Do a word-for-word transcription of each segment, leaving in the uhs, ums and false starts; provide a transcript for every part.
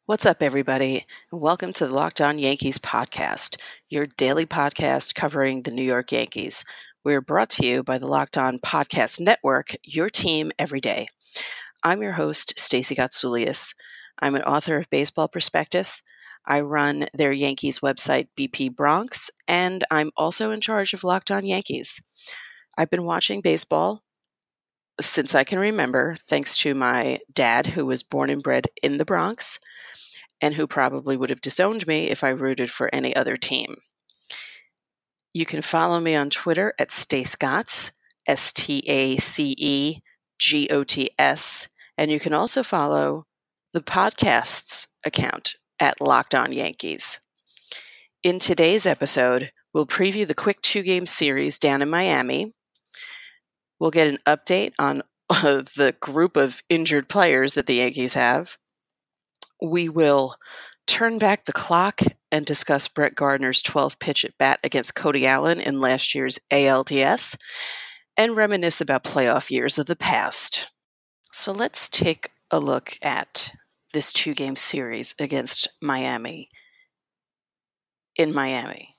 What's up, everybody? Welcome to the Locked On Yankees podcast, your daily podcast covering the New York Yankees. We're brought to you by the Locked On Podcast Network, your team every day. I'm your host, Stacey Gotsoulias. I'm an author of Baseball Prospectus. I run their Yankees website, B P Bronx, and I'm also in charge of Locked On Yankees. I've been watching baseball since I can remember, thanks to my dad, who was born and bred in the Bronx, and who probably would have disowned me if I rooted for any other team. You can follow me on Twitter at StaceGots, S T A C E G O T S, and you can also follow the podcast's account at Locked On Yankees. In today's episode, we'll preview the quick two-game series down in Miami. We'll get an update on uh, the group of injured players that the Yankees have. We will turn back the clock and discuss Brett Gardner's twelfth pitch at bat against Cody Allen in last year's A L D S and reminisce about playoff years of the past. So let's take a look at this two-game series against Miami in Miami.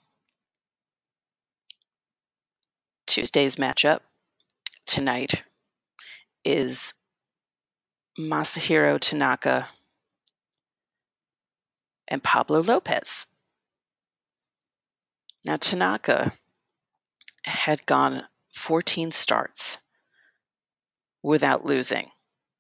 Tuesday's matchup tonight is Masahiro Tanaka and Pablo Lopez. Now, Tanaka had gone fourteen starts without losing,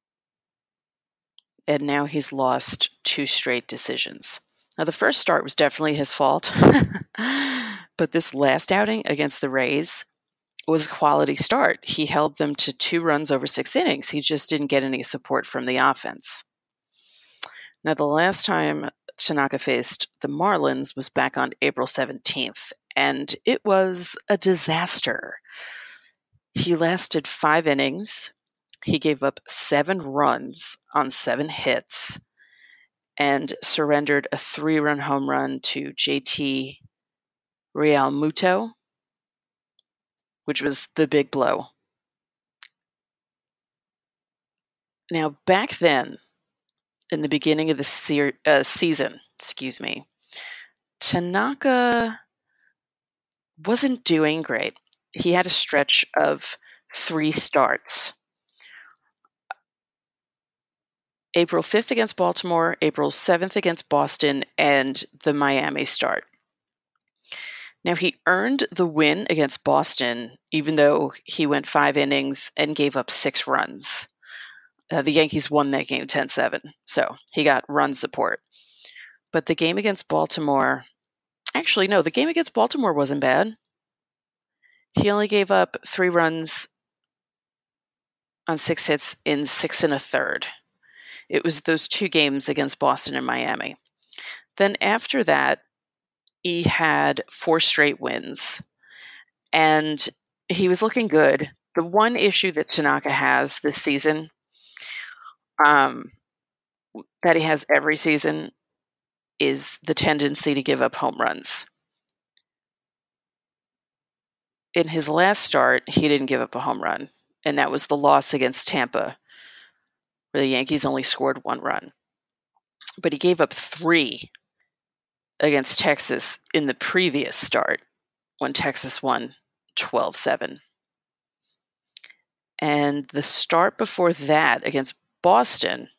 and now he's lost two straight decisions. Now, the first start was definitely his fault, but this last outing against the Rays was a quality start. He held them to two runs over six innings. He just didn't get any support from the offense. Now, the last time Tanaka faced the Marlins was back on April seventeenth, and it was a disaster. He lasted five innings. He gave up seven runs on seven hits and surrendered a three-run home run to J T Realmuto, which was the big blow. Now, back then, in the beginning of the se- uh, season, excuse me, Tanaka wasn't doing great. He had a stretch of three starts. April fifth against Baltimore, April seventh against Boston, and the Miami start. Now, he earned the win against Boston, even though he went five innings and gave up six runs. Uh, the Yankees won that game ten seven, so he got run support. But the game against Baltimore, actually, no, the game against Baltimore wasn't bad. He only gave up three runs on six hits in six and a third. It was those two games against Boston and Miami. Then after that, he had four straight wins, and he was looking good. The one issue that Tanaka has this season, um, that he has every season, is the tendency to give up home runs. In his last start, he didn't give up a home run, and that was the loss against Tampa, where the Yankees only scored one run. But he gave up three against Texas in the previous start, when Texas won twelve seven. And the start before that against Boston,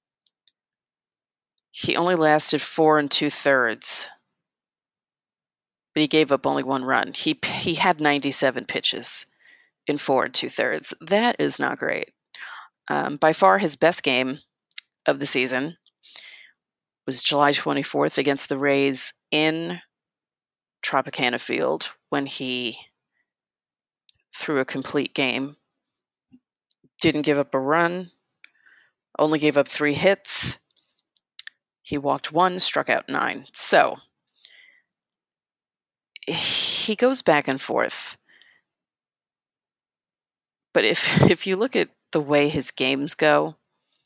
he only lasted four and two thirds, but he gave up only one run. He he had ninety-seven pitches in four and two thirds. That is not great. Um, by far his best game of the season was July twenty-fourth against the Rays in Tropicana Field, when he threw a complete game, didn't give up a run, only gave up three hits. He walked one, struck out nine. So he goes back and forth. But if if you look at the way his games go,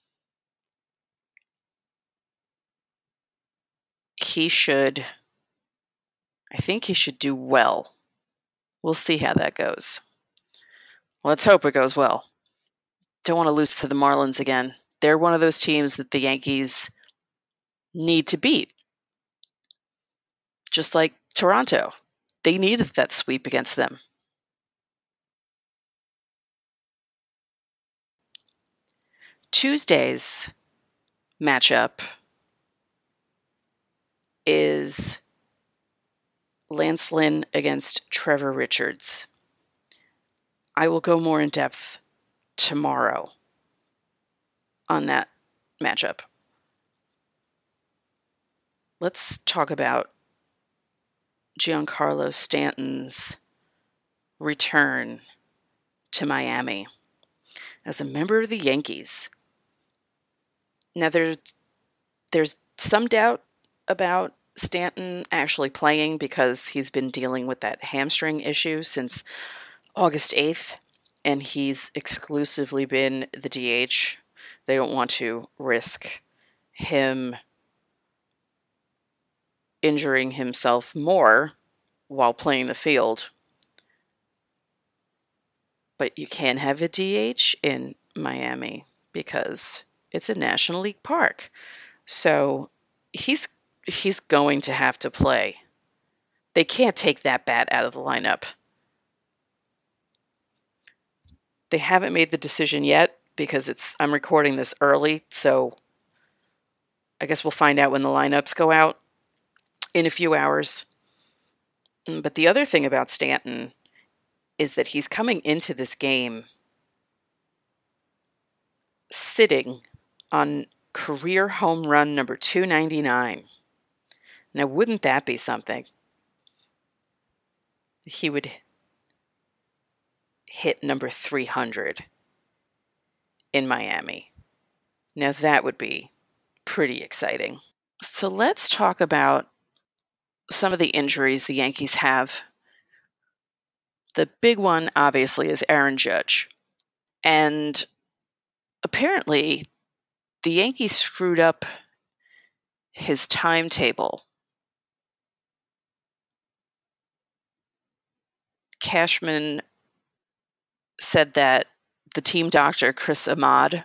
he should, I think he should do well. We'll see how that goes. Let's hope it goes well. Don't want to lose to the Marlins again. They're one of those teams that the Yankees need to beat. Just like Toronto. They needed that sweep against them. Tuesday's matchup is Lance Lynn against Trevor Richards. I will go more in depth tomorrow on that matchup. Let's talk about Giancarlo Stanton's return to Miami as a member of the Yankees. Now, there's, there's some doubt about Stanton actually playing because he's been dealing with that hamstring issue since August eighth, and he's exclusively been the D H. They don't want to risk him injuring himself more while playing the field. But you can have a D H in Miami because it's a National League park. So he's he's going to have to play. They can't take that bat out of the lineup. They haven't made the decision yet because it's I'm recording this early, so I guess we'll find out when the lineups go out in a few hours. But the other thing about Stanton is that he's coming into this game sitting on career home run number two ninety-nine. Now, wouldn't that be something? He would hit number three hundred in Miami. Now, that would be pretty exciting. So let's talk about some of the injuries the Yankees have. The big one, obviously, is Aaron Judge. And apparently, the Yankees screwed up his timetable. Cashman said that the team doctor, Chris Ahmad,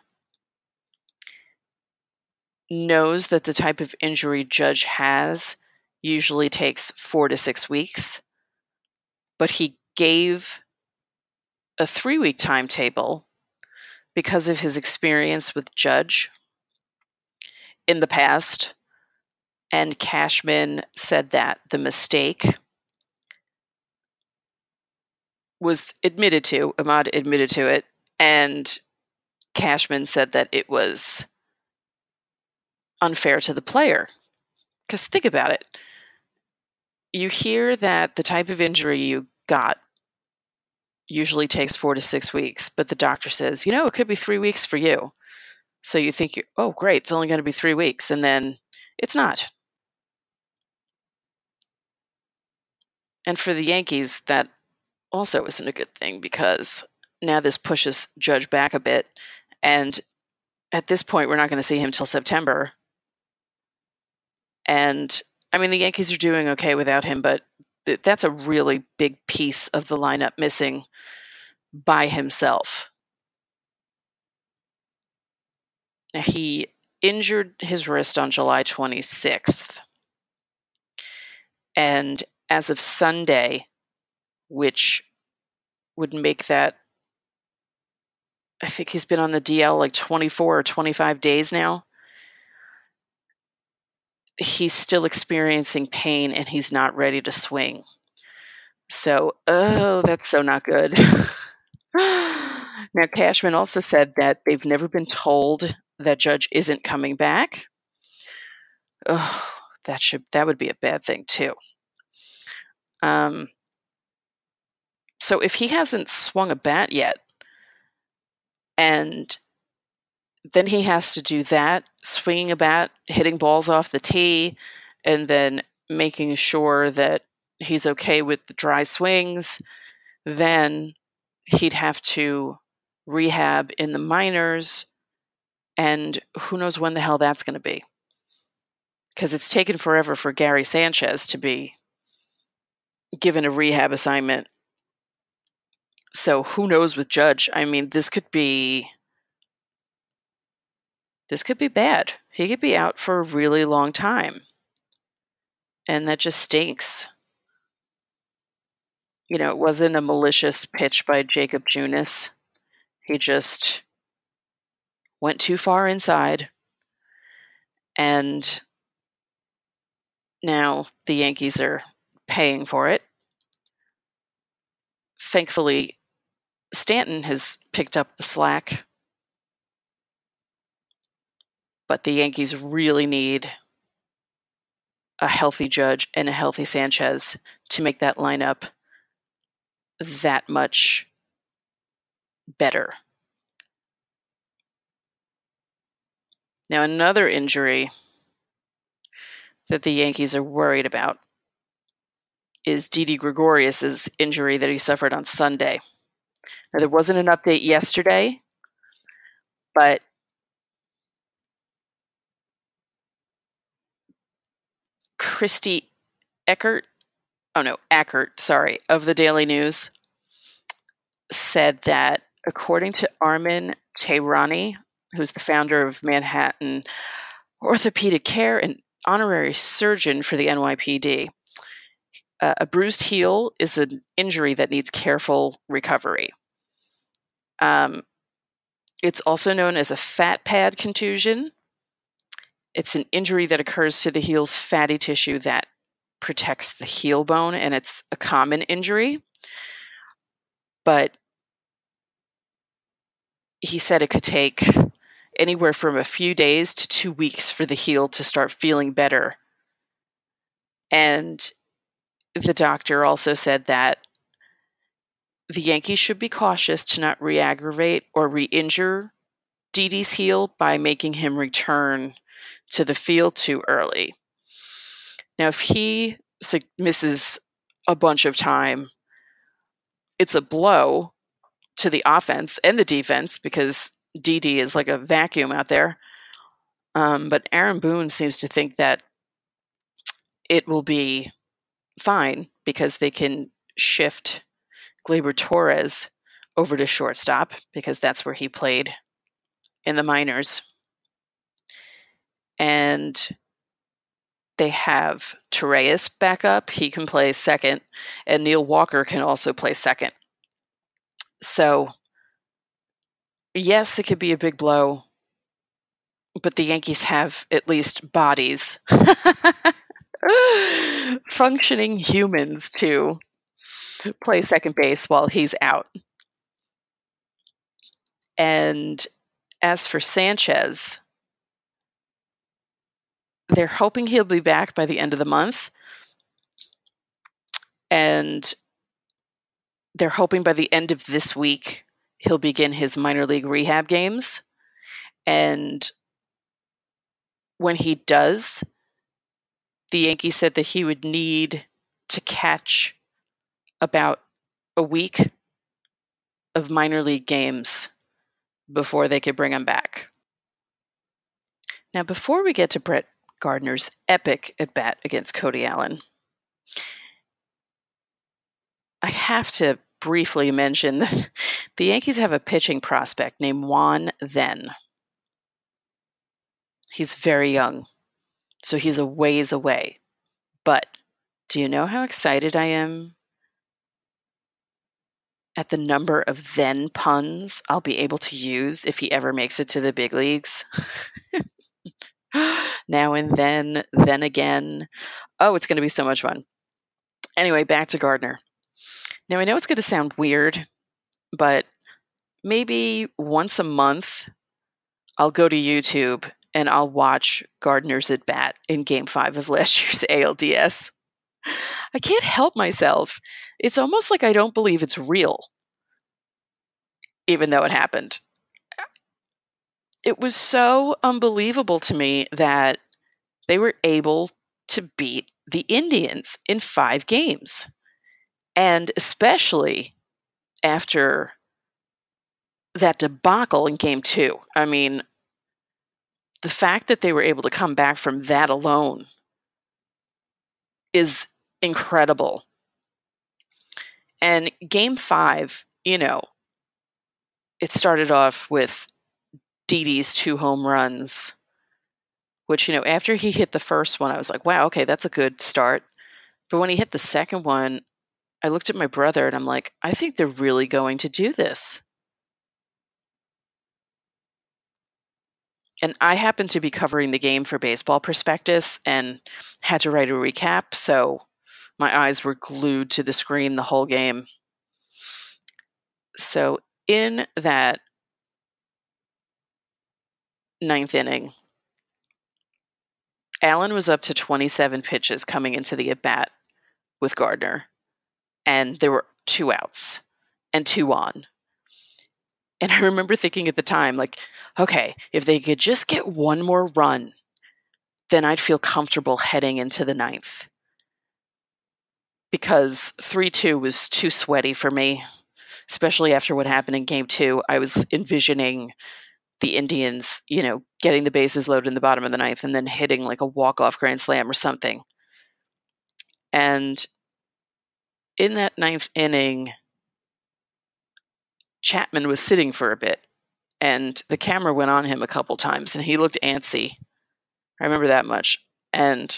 knows that the type of injury Judge has usually takes four to six weeks, but he gave a three-week timetable because of his experience with Judge in the past, and Cashman said that the mistake was admitted to, Ahmad admitted to it, and Cashman said that it was unfair to the player. Because think about it. You hear that the type of injury you got usually takes four to six weeks, but the doctor says, you know, it could be three weeks for you. So you think, you're, oh, great, it's only going to be three weeks, and then it's not. And for the Yankees, that also isn't a good thing because now this pushes Judge back a bit, and at this point, we're not going to see him till September. And, I mean, the Yankees are doing okay without him, but th- that's a really big piece of the lineup missing by himself. Now, he injured his wrist on July twenty-sixth. And as of Sunday, which would make that, I think he's been on the D L like twenty-four or twenty-five days now, he's still experiencing pain and he's not ready to swing. So, oh, that's so not good. Now, Cashman also said that they've never been told that Judge isn't coming back. Oh, that should that would be a bad thing too. Um, so if he hasn't swung a bat yet, and then he has to do that, swinging a bat, hitting balls off the tee, and then making sure that he's okay with the dry swings, then he'd have to rehab in the minors, and who knows when the hell that's going to be. Because it's taken forever for Gary Sanchez to be given a rehab assignment. So who knows with Judge? I mean, this could be this could be bad. he could be out for a really long time. And that just stinks. You know, it wasn't a malicious pitch by Jacob Junis. He just went too far inside. And now the Yankees are paying for it. Thankfully, Stanton has picked up the slack. But the Yankees really need a healthy Judge and a healthy Sanchez to make that lineup that much better. Now, another injury that the Yankees are worried about is Didi Gregorius' injury that he suffered on Sunday. Now, there wasn't an update yesterday, but Christy Eckert, oh no, Ackert, sorry, of the Daily News said that according to Armin Tehrani, who's the founder of Manhattan Orthopedic Care and honorary surgeon for the N Y P D, uh, a bruised heel is an injury that needs careful recovery. Um, it's also known as a fat pad contusion. It's an injury that occurs to the heel's fatty tissue that protects the heel bone, and it's a common injury. But he said it could take anywhere from a few days to two weeks for the heel to start feeling better. And the doctor also said that the Yankees should be cautious to not re-aggravate or re-injure Didi's heel by making him return to the field too early. Now, if he misses a bunch of time, it's a blow to the offense and the defense because Didi is like a vacuum out there. Um, but Aaron Boone seems to think that it will be fine because they can shift Gleyber Torres over to shortstop because that's where he played in the minors. And they have Torres back up. He can play second. And Neil Walker can also play second. So, yes, it could be a big blow. But the Yankees have at least bodies. Functioning humans to play second base while he's out. And as for Sanchez, they're hoping he'll be back by the end of the month. And they're hoping by the end of this week, he'll begin his minor league rehab games. And when he does, the Yankees said that he would need to catch about a week of minor league games before they could bring him back. Now, before we get to Brett Gardner's epic at-bat against Cody Allen, I have to briefly mention that the Yankees have a pitching prospect named Juan Then. He's very young, so he's a ways away. But do you know how excited I am at the number of then puns I'll be able to use if he ever makes it to the big leagues? Now and then, then again. Oh, it's going to be so much fun. Anyway, back to Gardner. Now, I know it's going to sound weird, but maybe once a month, I'll go to YouTube and I'll watch Gardner's at-bat in Game five of last year's A L D S. I can't help myself. It's almost like I don't believe it's real, even though it happened. It was so unbelievable to me that they were able to beat the Indians in five games. And especially after that debacle in game two. I mean, the fact that they were able to come back from that alone is incredible. And game five, you know, it started off with Didi's two home runs which, you know, after he hit the first one, I was like, wow, okay, that's a good start. But when he hit the second one, I looked at my brother and I'm like, I think they're really going to do this. And I happened to be covering the game for Baseball Prospectus and had to write a recap, so my eyes were glued to the screen the whole game. So in that ninth inning, Allen was up to twenty-seven pitches coming into the at-bat with Gardner, and there were two outs and two on. And I remember thinking at the time, like, okay, if they could just get one more run, then I'd feel comfortable heading into the ninth. Because three two was too sweaty for me, especially after what happened in game two. I was envisioning the Indians, you know, getting the bases loaded in the bottom of the ninth and then hitting like a walk-off grand slam or something. And in that ninth inning, Chapman was sitting for a bit, and the camera went on him a couple times, and he looked antsy. I remember that much. And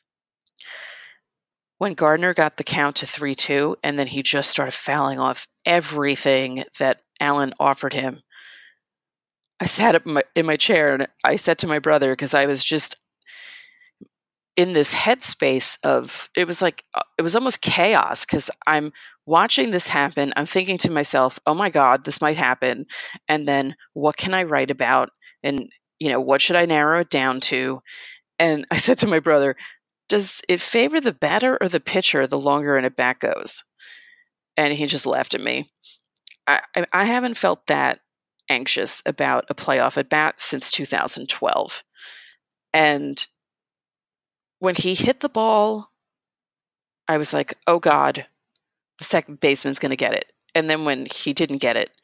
when Gardner got the count to three two, and then he just started fouling off everything that Allen offered him, I sat up in my, in my chair, and I said to my brother, because I was just in this headspace of, it was like, it was almost chaos, because I'm watching this happen. I'm thinking to myself, oh my God, this might happen. And then what can I write about? And, you know, what should I narrow it down to? And I said to my brother, does it favor the batter or the pitcher the longer an at-bat goes? And he just laughed at me. I, I haven't felt that anxious about a playoff at-bat since two thousand twelve. And when he hit the ball, I was like, oh God, the second baseman's going to get it. And then when he didn't get it,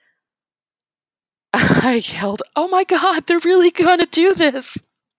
I yelled, oh my God, they're really going to do this.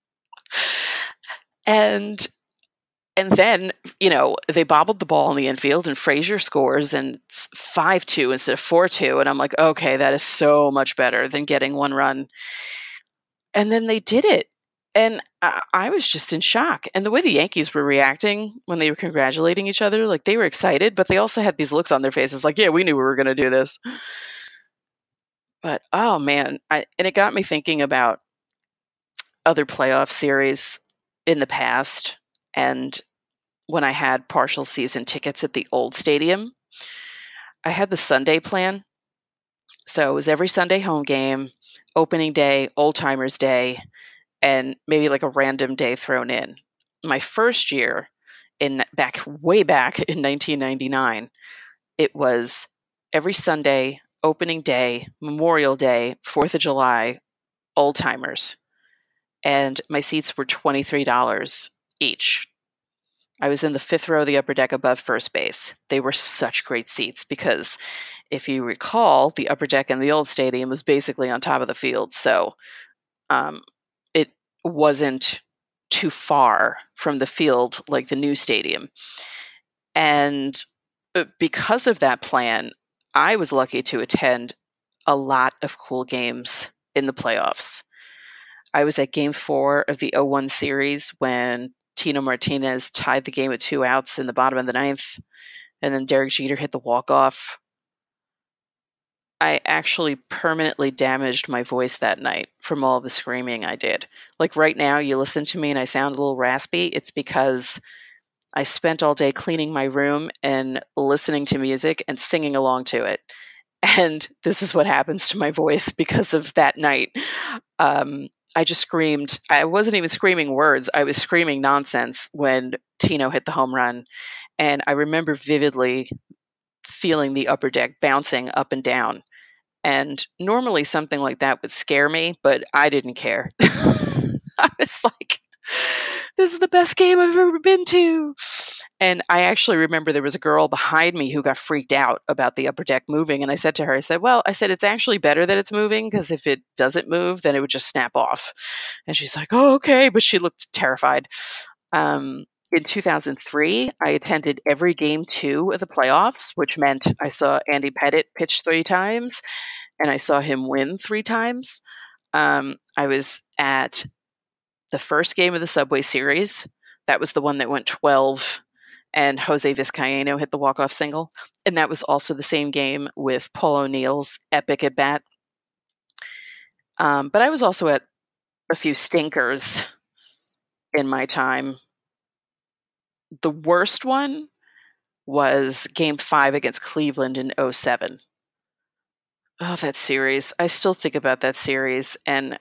And and then, you know, they bobbled the ball in the infield and Frazier scores, and it's five two instead of four two. And I'm like, okay, that is so much better than getting one run. And then they did it. And I, I was just in shock. And the way the Yankees were reacting when they were congratulating each other, like they were excited, but they also had these looks on their faces like, yeah, we knew we were going to do this. But, oh man, I, and it got me thinking about other playoff series in the past. And when I had partial season tickets at the old stadium, I had the Sunday plan. So it was every Sunday home game, opening day, old timers day, and maybe like a random day thrown in. My first year, in back way back in nineteen ninety-nine, it was every Sunday, opening day, Memorial Day, fourth of July, old timers. And my seats were twenty-three dollars each. I was in the fifth row of the upper deck above first base. They were such great seats because if you recall, the upper deck in the old stadium was basically on top of the field. So um, it wasn't too far from the field like the new stadium. And because of that plan, I was lucky to attend a lot of cool games in the playoffs. I was at game four of the oh one series when Tino Martinez tied the game with two outs in the bottom of the ninth, and then Derek Jeter hit the walk-off. I actually permanently damaged my voice that night from all the screaming I did. Like right now, you listen to me and I sound a little raspy. It's because I spent all day cleaning my room and listening to music and singing along to it. And this is what happens to my voice because of that night. Um, I just screamed. I wasn't even screaming words. I was screaming nonsense when Tino hit the home run. And I remember vividly feeling the upper deck bouncing up and down. And normally something like that would scare me, but I didn't care. I was like, this is the best game I've ever been to. And I actually remember there was a girl behind me who got freaked out about the upper deck moving. And I said to her, I said, well, I said, it's actually better that it's moving because if it doesn't move, then it would just snap off. And she's like, oh, okay. But she looked terrified. Um, in two thousand three, I attended every game two of the playoffs, which meant I saw Andy Pettitte pitch three times and I saw him win three times. Um, I was at the first game of the Subway Series. That was the one that went twelve and Jose Vizcaino hit the walk-off single. And that was also the same game with Paul O'Neill's epic at bat. Um, but I was also at a few stinkers in my time. The worst one was game five against Cleveland in oh seven. Oh, that series. I still think about that series and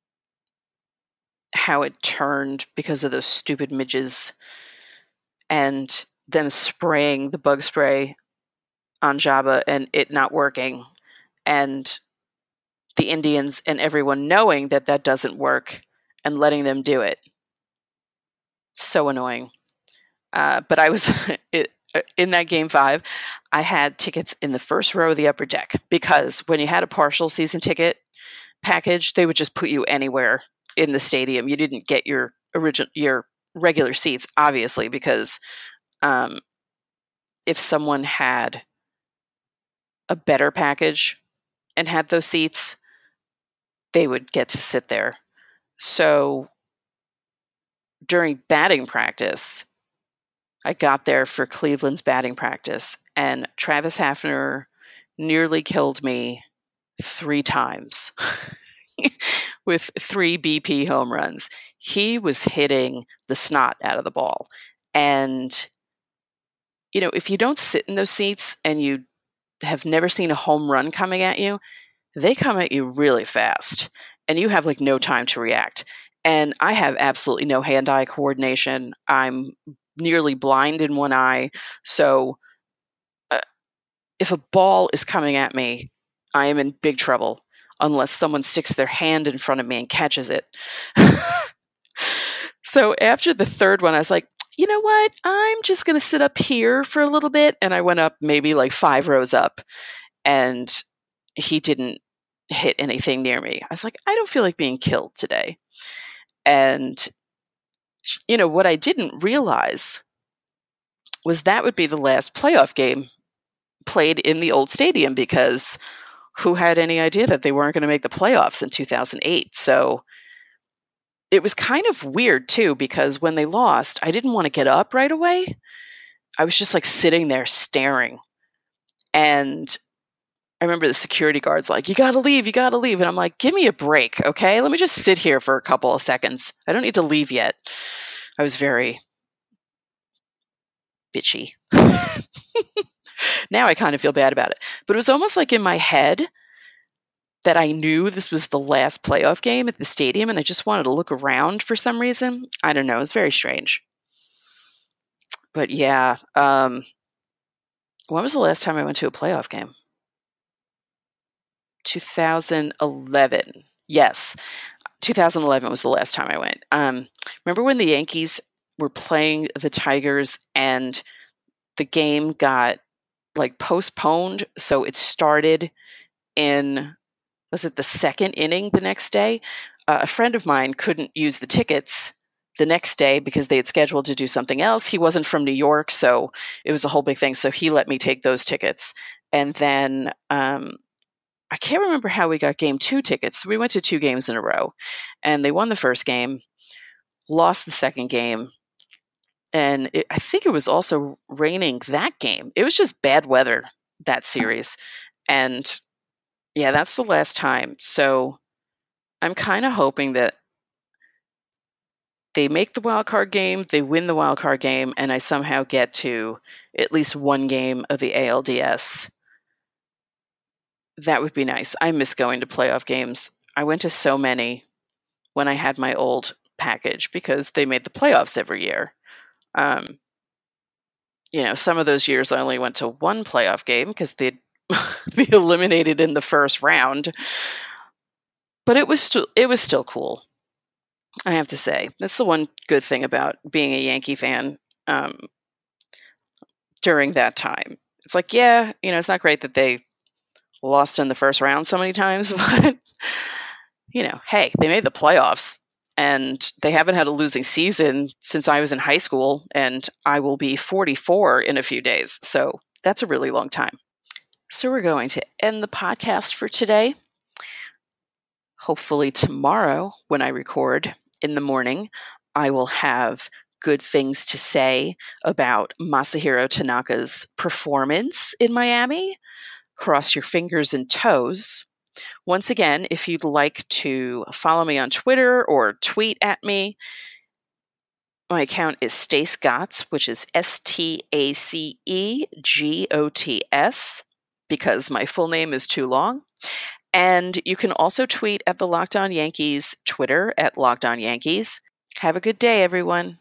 how it turned because of those stupid midges and them spraying the bug spray on Jabba and it not working. And the Indians and everyone knowing that that doesn't work and letting them do it. So annoying. Uh, but I was it, in that game five, I had tickets in the first row of the upper deck because when you had a partial season ticket package, they would just put you anywhere in the stadium. You didn't get your original, your regular seats, obviously, because um, if someone had a better package and had those seats, they would get to sit there. So during batting practice, I got there for Cleveland's batting practice, and Travis Hafner nearly killed me three times with three B P home runs. He was hitting the snot out of the ball. And, you know, if you don't sit in those seats and you have never seen a home run coming at you, they come at you really fast, and you have like no time to react. And I have absolutely no hand-eye coordination. I'm nearly blind in one eye. So uh, if a ball is coming at me, I am in big trouble unless someone sticks their hand in front of me and catches it. So after the third one, I was like, you know what? I'm just going to sit up here for a little bit. And I went up maybe like five rows up, and he didn't hit anything near me. I was like, I don't feel like being killed today. And, you know, what I didn't realize was that would be the last playoff game played in the old stadium, because who had any idea that they weren't going to make the playoffs in two thousand eight? So it was kind of weird too, because when they lost, I didn't want to get up right away. I was just like sitting there staring. And I remember the security guards like, you got to leave, you got to leave. And I'm like, give me a break, okay? Let me just sit here for a couple of seconds. I don't need to leave yet. I was very bitchy. Now I kind of feel bad about it. But it was almost like in my head that I knew this was the last playoff game at the stadium, and I just wanted to look around for some reason. I don't know. It was very strange. But yeah, um, when was the last time I went to a playoff game? two thousand eleven. Yes, two thousand eleven was the last time I went. Um, remember when the Yankees were playing the Tigers and the game got like postponed? So it started in, was it the second inning the next day? Uh, a friend of mine couldn't use the tickets the next day because they had scheduled to do something else. He wasn't from New York, so it was a whole big thing. So he let me take those tickets. And then um, I can't remember how we got game two tickets. We went to two games in a row, and they won the first game, lost the second game. And it, I think it was also raining that game. It was just bad weather that series. And yeah, that's the last time. So I'm kind of hoping that they make the wild card game, they win the wild card game, and I somehow get to at least one game of the A L D S. That would be nice. I miss going to playoff games. I went to so many when I had my old package because they made the playoffs every year. Um, you know, some of those years I only went to one playoff game because they'd be eliminated in the first round. But it was still it was still cool, I have to say. That's the one good thing about being a Yankee fan um, during that time. It's like, yeah, you know, it's not great that they lost in the first round so many times, but, you know, hey, they made the playoffs, and they haven't had a losing season since I was in high school, and I will be forty-four in a few days. So that's a really long time. So we're going to end the podcast for today. Hopefully tomorrow when I record, in the morning, I will have good things to say about Masahiro Tanaka's performance in Miami. Cross your fingers and toes. Once again, if you'd like to follow me on Twitter or tweet at me, my account is Stace Gotts, which is S T A C E G O T S, because my full name is too long. And you can also tweet at the Locked On Yankees Twitter at Locked On Yankees. Have a good day, everyone.